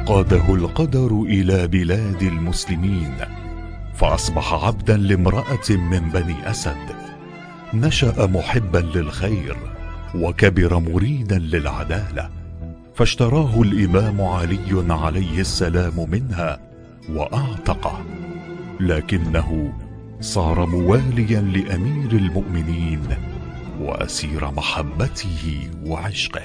قاده القدر إلى بلاد المسلمين، فأصبح عبدا لامرأة من بني أسد. نشأ محبا للخير وكبر مريدا للعدالة، فاشتراه الإمام علي عليه السلام منها وأعتقه، لكنه صار مواليا لأمير المؤمنين وأسير محبته وعشقه.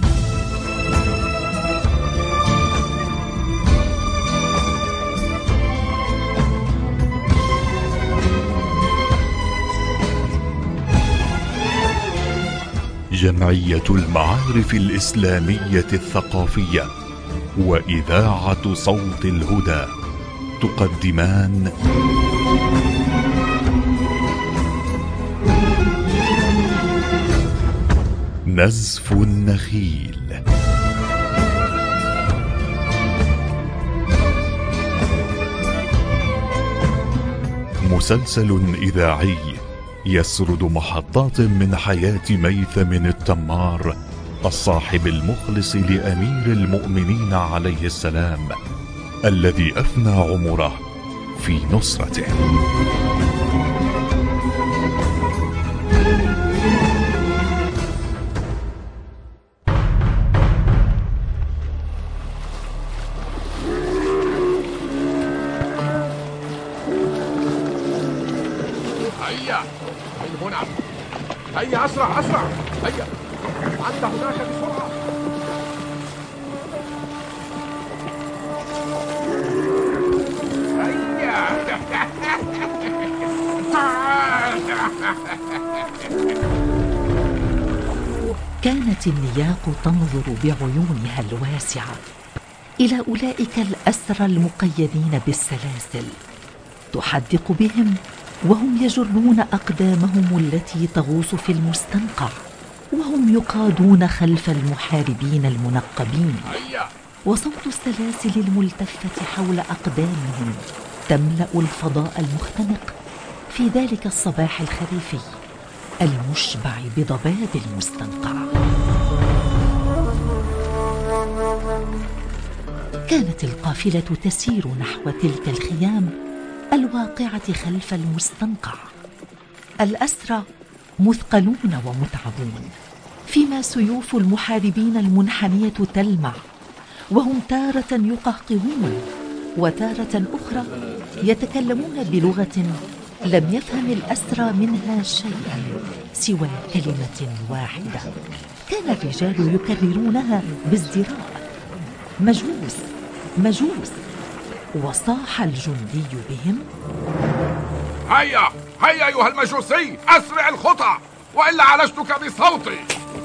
جمعية المعارف الإسلامية الثقافية وإذاعة صوت الهدى تقدمان نزف النخيل. مسلسل إذاعي يسرد محطات من حياة ميثم التمار، الصاحب المخلص لأمير المؤمنين عليه السلام، الذي أفنى عمره في نصرته. هيا من هنا، هيا أسرع أسرع، هيا أنت هناك بسرعة. هيا كانت النياق تنظر بعيونها الواسعة إلى أولئك الأسرى المقيدين بالسلاسل، تحدق بهم وهم يجرون أقدامهم التي تغوص في المستنقع، وهم يقادون خلف المحاربين المنقبين، وصوت السلاسل الملتفة حول أقدامهم تملأ الفضاء المختنق في ذلك الصباح الخريفي المشبع بضباب المستنقع. كانت القافلة تسير نحو تلك الخيام الواقعة خلف المستنقع. الأسرى مثقلون ومتعبون، فيما سيوف المحاربين المنحنية تلمع، وهم تارة يقهقهون وتارة أخرى يتكلمون بلغة لم يفهم الأسرى منها شيئا سوى كلمة واحدة. كان الرجال يكررونها بازدراء: مجوس مجوس. وصاح الجندي بهم: هيا هيا أيها المجوسي، أسرع الخطى وإلا عالجتك بصوتي.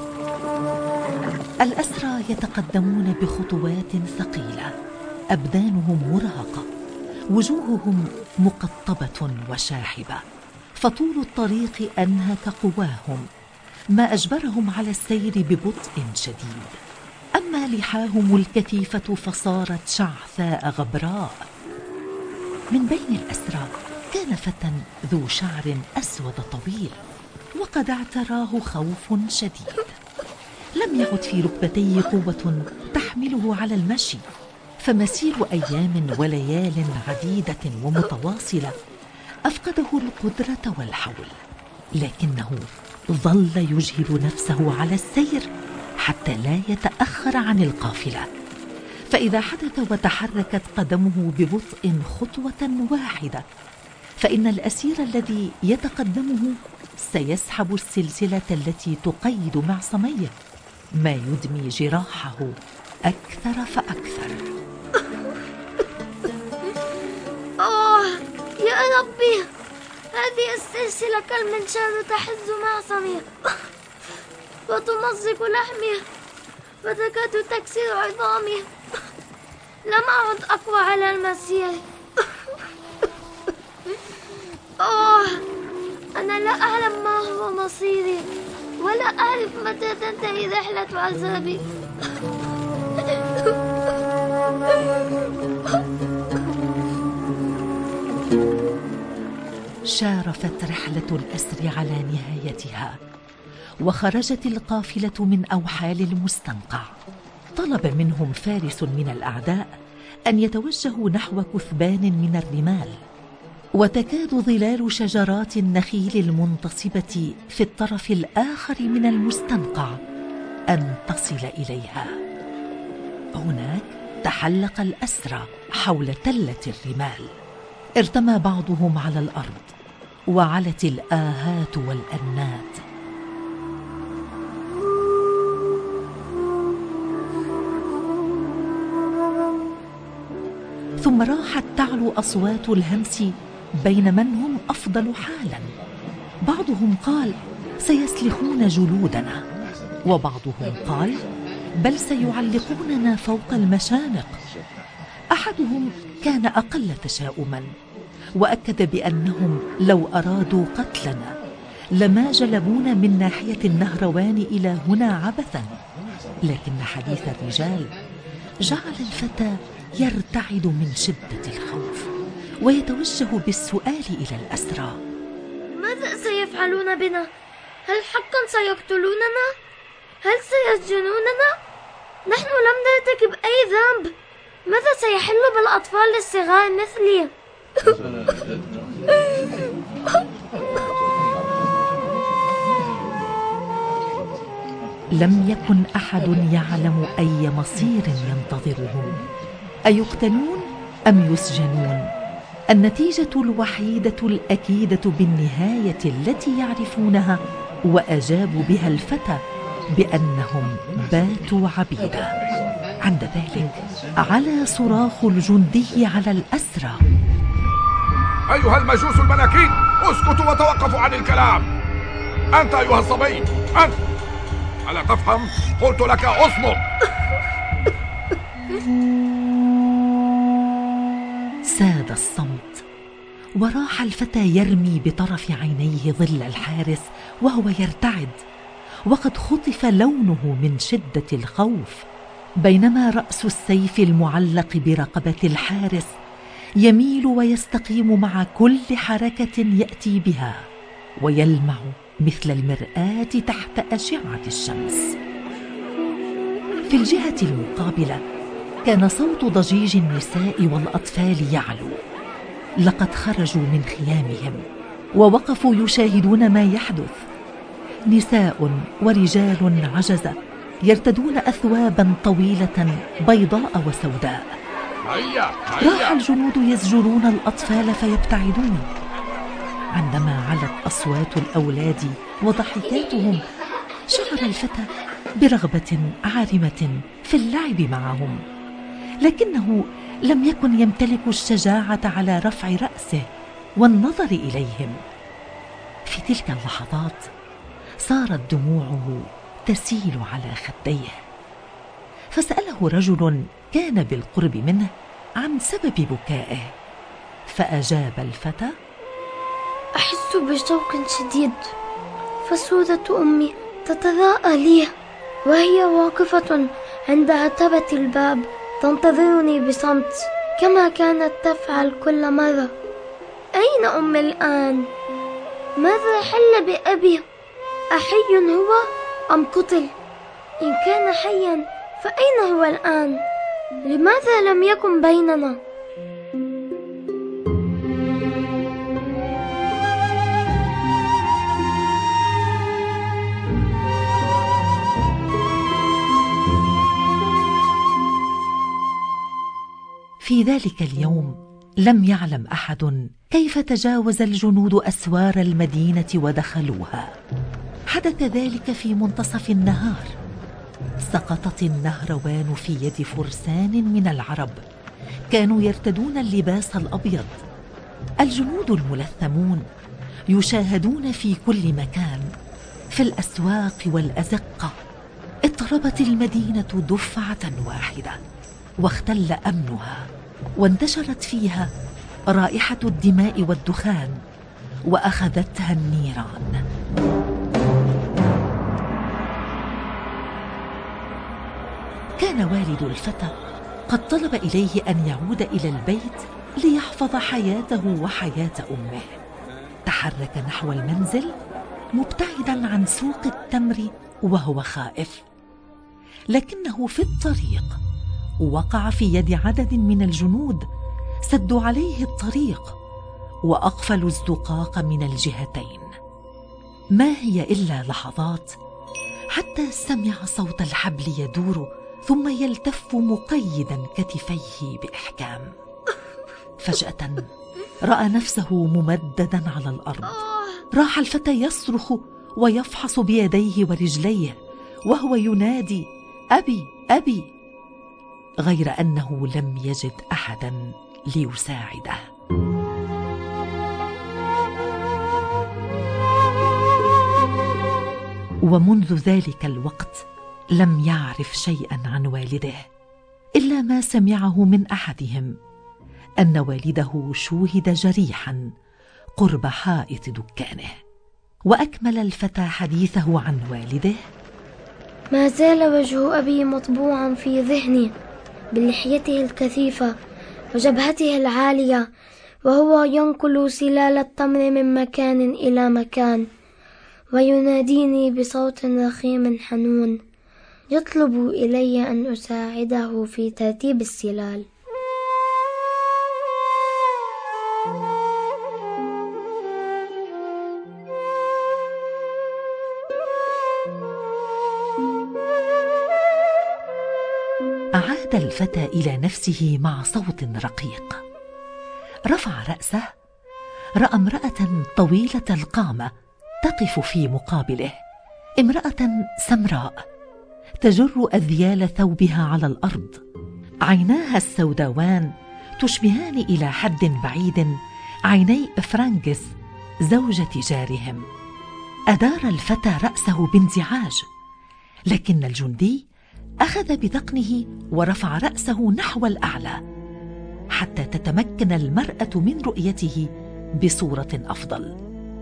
الأسرى يتقدمون بخطوات ثقيلة، أبدانهم مرهقة، وجوههم مقطبة وشاحبة، فطول الطريق أنهك قواهم، ما أجبرهم على السير ببطء شديد. أما لحاهم الكثيفة فصارت شعثاء غبراء. من بين الأسرى كان فتى ذو شعر أسود طويل، وقد اعتراه خوف شديد. لم يعد في ركبتيه قوة تحمله على المشي، فمسير أيام وليال عديدة ومتواصلة أفقده القدرة والحول، لكنه ظل يجهد نفسه على السير حتى لا يتأخر عن القافلة. فإذا حدث وتحركت قدمه ببطء خطوة واحدة، فإن الأسير الذي يتقدمه سيسحب السلسلة التي تقيد معصميه، ما يدمي جراحه أكثر فأكثر. يا ربي، هذه السلسلة كالمنشار تحز معصمي وتمزق لحمي وتكاد تكسر عظامي. لم أعد أقوى على المسير. أنا لا أعلم ما هو مصيري، ولا أعرف متى تنتهي رحلة عذابي. شارفت رحلة الأسر على نهايتها، وخرجت القافلة من أوحال المستنقع. طلب منهم فارس من الأعداء أن يتوجهوا نحو كثبان من الرمال، وتكاد ظلال شجرات النخيل المنتصبة في الطرف الآخر من المستنقع أن تصل إليها. هناك تحلق الأسرى حول تلة الرمال، ارتمى بعضهم على الأرض وعلت الآهات والأنات. ثم راحت تعلو أصوات الهمس بين من هم أفضل حالا. بعضهم قال سيسلخون جلودنا، وبعضهم قال بل سيعلقوننا فوق المشانق. أحدهم كان أقل تشاؤما وأكد بأنهم لو أرادوا قتلنا لما جلبونا من ناحية النهروان إلى هنا عبثا. لكن حديث الرجال جعل الفتى يرتعد من شدة الخوف ويتوجه بالسؤال إلى الأسرى: ماذا سيفعلون بنا؟ هل حقا سيقتلوننا؟ هل سيسجنوننا؟ نحن لم نرتكب أي ذنب. ماذا سيحل بالأطفال الصغار مثلي؟ لم يكن أحد يعلم أي مصير ينتظرهم، أيقتلون أم يسجنون. النتيجة الوحيدة الأكيدة بالنهاية التي يعرفونها وأجابوا بها الفتى بأنهم باتوا عبيدا. عند ذلك علا صراخ الجندي على الأسرى: أيها المجوس المناكين، اسكتوا وتوقفوا عن الكلام. أنت أيها الصبي، أنت ألا تفهم؟ قلت لك أصمت. ساد الصمت، وراح الفتى يرمي بطرف عينيه ظل الحارس وهو يرتعد وقد خطف لونه من شدة الخوف، بينما رأس السيف المعلق برقبة الحارس يميل ويستقيم مع كل حركة يأتي بها، ويلمع مثل المرآة تحت أشعة الشمس. في الجهة المقابلة كان صوت ضجيج النساء والأطفال يعلو. لقد خرجوا من خيامهم ووقفوا يشاهدون ما يحدث. نساء ورجال عجزة يرتدون أثوابا طويلة بيضاء وسوداء. راح الجنود يزجرون الأطفال فيبتعدون. عندما علت أصوات الأولاد وضحكاتهم شعر الفتى برغبة عارمة في اللعب معهم، لكنه لم يكن يمتلك الشجاعة على رفع رأسه والنظر إليهم. في تلك اللحظات صارت دموعه تسيل على خديه، فسأله رجل كان بالقرب منه عن سبب بكائه، فأجاب الفتى: أحس بشوق شديد، فصورة أمي تتراءى لي وهي واقفة عند عتبة الباب تنتظرني بصمت كما كانت تفعل كل مرة. أين أمي الآن؟ ماذا حل بأبي؟ أحي هو أم قتل؟ إن كان حيا فأين هو الآن؟ لماذا لم يكن بيننا؟ في ذلك اليوم لم يعلم أحد كيف تجاوز الجنود أسوار المدينة ودخلوها. حدث ذلك في منتصف النهار. سقطت النهروان في يد فرسان من العرب كانوا يرتدون اللباس الأبيض. الجنود الملثمون يشاهدون في كل مكان، في الأسواق والأزقة. اضطربت المدينة دفعة واحدة واختل أمنها، وانتشرت فيها رائحة الدماء والدخان، وأخذتها النيران. كان والد الفتى قد طلب إليه أن يعود إلى البيت ليحفظ حياته وحياة أمه. تحرك نحو المنزل مبتعدا عن سوق التمر وهو خائف، لكنه في الطريق وقع في يد عدد من الجنود سدوا عليه الطريق وأقفلوا الزقاق من الجهتين. ما هي إلا لحظات حتى سمع صوت الحبل يدور ثم يلتف مقيدا كتفيه بإحكام. فجأة رأى نفسه ممددا على الأرض. راح الفتى يصرخ ويفحص بيديه ورجليه وهو ينادي: أبي أبي، غير أنه لم يجد أحدا ليساعده. ومنذ ذلك الوقت لم يعرف شيئا عن والده إلا ما سمعه من أحدهم أن والده شوهد جريحا قرب حائط دكانه. وأكمل الفتى حديثه عن والده: ما زال وجه أبي مطبوعا في ذهني بلحيته الكثيفة وجبهته العالية، وهو ينقل سلال التمر من مكان إلى مكان، ويناديني بصوت رخيم حنون، يطلب إلي أن أساعده في ترتيب السلال. أعاد الفتى إلى نفسه مع صوت رقيق. رفع رأسه، رأى امرأة طويلة القامة تقف في مقابله، امرأة سمراء تجر أذيال ثوبها على الأرض، عيناها السوداوان تشبهان إلى حد بعيد عيني فرانجس زوجة جارهم. أدار الفتى رأسه بانزعاج، لكن الجندي أخذ بذقنه ورفع رأسه نحو الأعلى حتى تتمكن المرأة من رؤيته بصورة أفضل.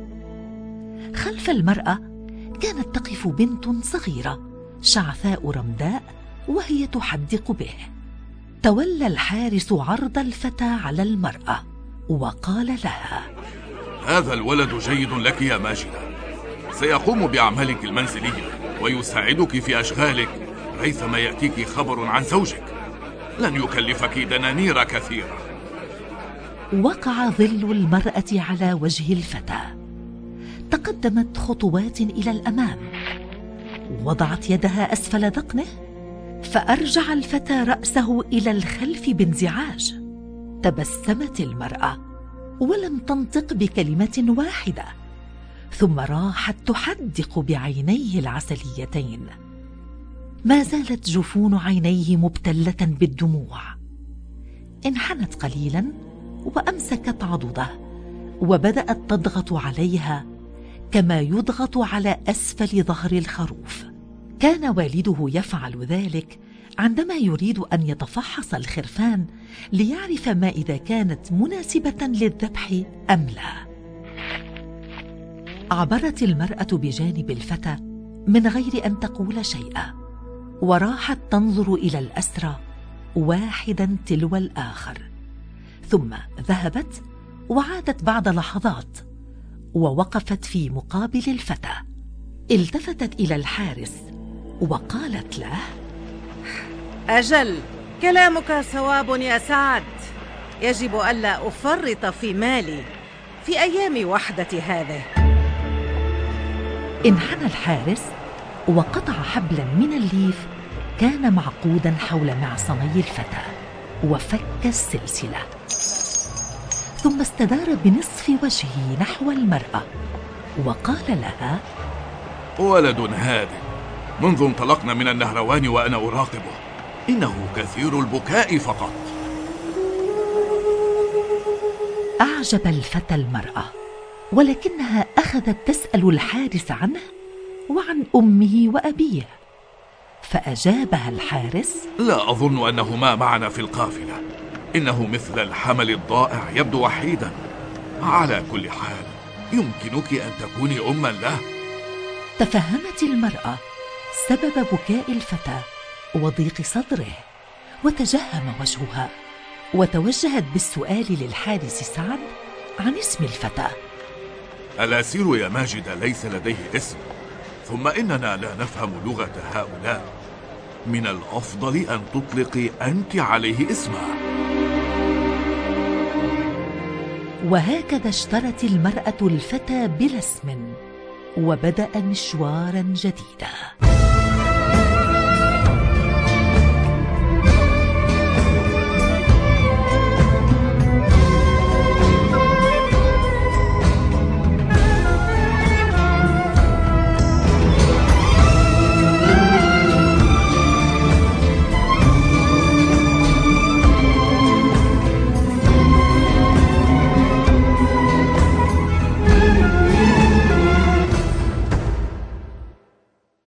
خلف المرأة كانت تقف بنت صغيرة شعثاء رمداء وهي تحدق به. تولى الحارس عرض الفتى على المرأة وقال لها: هذا الولد جيد لك يا ماجدة، سيقوم بأعمالك المنزلية ويساعدك في أشغالك ريثما يأتيك خبر عن زوجك، لن يكلفك دنانير كثيرة. وقع ظل المرأة على وجه الفتى، تقدمت خطوات إلى الأمام، وضعت يدها أسفل ذقنه، فأرجع الفتى رأسه إلى الخلف بانزعاج. تبسمت المرأة ولم تنطق بكلمة واحدة، ثم راحت تحدق بعينيه العسليتين. ما زالت جفون عينيه مبتلة بالدموع. انحنت قليلا وأمسكت عضده وبدأت تضغط عليها كما يضغط على أسفل ظهر الخروف. كان والده يفعل ذلك عندما يريد أن يتفحص الخرفان ليعرف ما إذا كانت مناسبة للذبح أم لا. عبرت المرأة بجانب الفتى من غير أن تقول شيئا، وراحت تنظر إلى الأسرى واحدا تلو الآخر، ثم ذهبت وعادت بعد لحظات ووقفت في مقابل الفتى. التفتت إلى الحارس وقالت له: أجل، كلامك صواب يا سعد، يجب ألا أفرط في مالي في أيام وحدة هذه. انحنى الحارس وقطع حبلا من الليف كان معقودا حول معصمي الفتى وفك السلسلة، ثم استدار بنصف وجهه نحو المرأة وقال لها: ولد هادئ، منذ انطلقنا من النهروان وأنا أراقبه، إنه كثير البكاء فقط. أعجب الفتى المرأة، ولكنها أخذت تسأل الحارس عنه وعن أمه وأبيه، فأجابها الحارس: لا أظن أنهما معنا في القافلة، إنه مثل الحمل الضائع يبدو وحيدا. على كل حال يمكنك أن تكوني أما له. تفهمت المرأة سبب بكاء الفتى وضيق صدره، وتجهم وجهها وتوجهت بالسؤال للحارس سعد عن اسم الفتى. الأسير يا ماجد ليس لديه اسم، ثم إننا لا نفهم لغة هؤلاء، من الأفضل أن تطلقي أنت عليه اسمه. وهكذا اشترت المرأة الفتى بلا اسم، وبدأ مشوارا جديدا.